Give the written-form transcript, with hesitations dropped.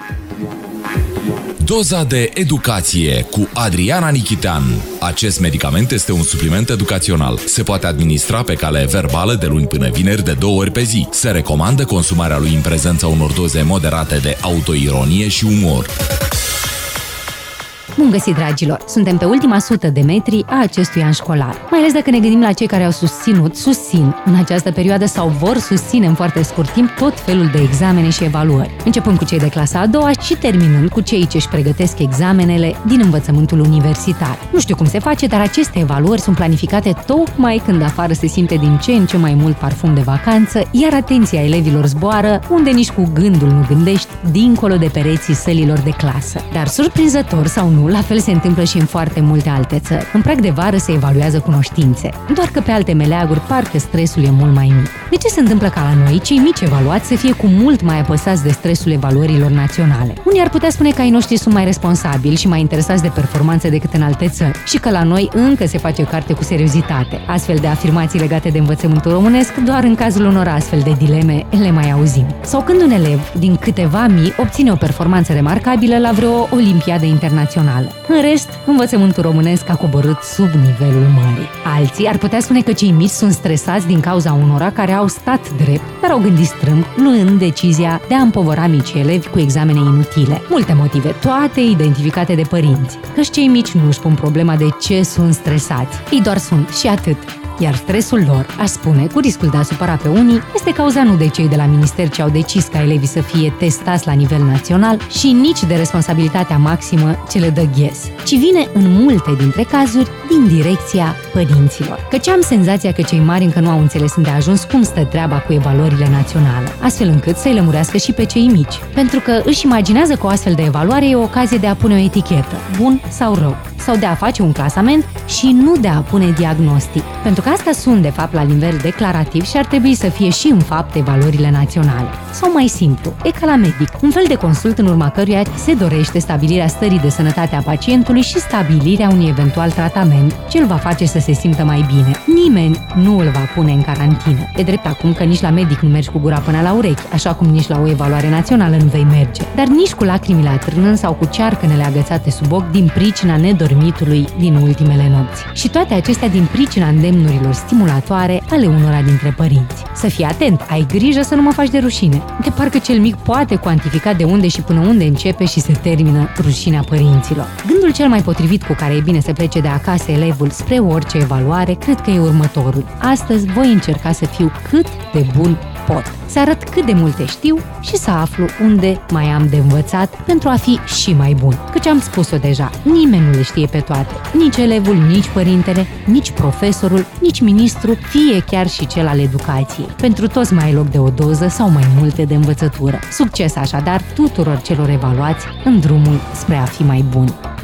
Doza de educație cu Adriana Nichitean. Acest medicament este un supliment educațional. Se poate administra pe cale verbală de luni până vineri de 2 ori pe zi. Se recomandă consumarea lui în prezența unor doze moderate de autoironie și umor. Bun găsit, dragilor! Suntem pe ultima 100 de metri a acestui an școlar. Mai ales dacă ne gândim la cei care au susțin în această perioadă sau vor susține în foarte scurt timp tot felul de examene și evaluări. Începând cu cei de clasa a doua și terminând cu cei ce își pregătesc examenele din învățământul universitar. Nu știu cum se face, dar aceste evaluări sunt planificate tocmai când afară se simte din ce în ce mai mult parfum de vacanță, iar atenția elevilor zboară unde nici cu gândul nu gândești, dincolo de pereții sălilor de clasă. Dar surprinzător sau nu, la fel se întâmplă și în foarte multe alte țări. În prag de vară se evaluează cunoștințe, doar că pe alte meleaguri parcă stresul e mult mai mic. De ce se întâmplă ca la noi, cei mici evaluați să fie cu mult mai apăsați de stresul evaluărilor naționale? Unii ar putea spune că ai noștri sunt mai responsabili și mai interesați de performanțe decât în alte țări și că la noi încă se face carte cu seriozitate. Astfel de afirmații legate de învățământul românesc, doar în cazul unor astfel de dileme le mai auzim. Sau când un elev din câteva mii obține o performanță remarcabilă la vreo olimpiadă internațională. În rest, învățământul românesc a coborât sub nivelul mării. Alții ar putea spune că cei mici sunt stresați din cauza unora care au stat drept, dar au gândit strâmb, luând decizia de a împovăra micii elevi cu examene inutile. Multe motive, toate identificate de părinți. Căci cei mici nu își pun problema de ce sunt stresați. Ei doar sunt și atât. Iar stresul lor, aș spune, cu riscul de a supăra pe unii, este cauzat nu de cei de la minister ce au decis ca elevii să fie testați la nivel național și nici de responsabilitatea maximă ce le dă ghes, ci vine în multe dintre cazuri din direcția părinților. Căci am senzația că cei mari încă nu au înțeles îndeajuns cum stă treaba cu evaluările naționale, astfel încât să-i lămurească și pe cei mici, pentru că își imaginează că o astfel de evaluare e o ocazie de a pune o etichetă, bun sau rău, sau de a face un clasament și nu de a pune diagnostic. Pentru că astea sunt, de fapt, la nivel declarativ și ar trebui să fie și în fapt evaluările naționale. Sau mai simplu, e ca la medic, un fel de consult în urma căruia se dorește stabilirea stării de sănătate a pacientului și stabilirea unui eventual tratament ce îl va face să se simtă mai bine. Nimeni nu îl va pune în carantină. E drept acum că nici la medic nu mergi cu gura până la urechi, așa cum nici la o evaluare națională nu vei merge, dar nici cu lacrimile atârnând sau cu cearcănele agățate sub ochi din pricina nedormitului din ultimele nopți. Și toate acestea din pricina îndemnurilor stimulatoare ale unora dintre părinți. Să fii atent, ai grijă să nu mă faci de rușine. De parcă cel mic poate cuantifica de unde și până unde începe și se termină rușinea părinților. Gândul cel mai potrivit cu care e bine să plece de acasă elevul spre orice evaluare, cred că e următorul. Astăzi voi încerca să fiu cât de bun pot. Să arăt cât de multe știu și să aflu unde mai am de învățat pentru a fi și mai bun. Căci am spus-o deja, nimeni nu le știe pe toate. Nici elevul, nici părintele, nici profesorul, nici ministru, fie chiar și cel al educației. Pentru toți mai e loc de o doză sau mai multe de învățătură. Succes așadar tuturor celor evaluați în drumul spre a fi mai buni.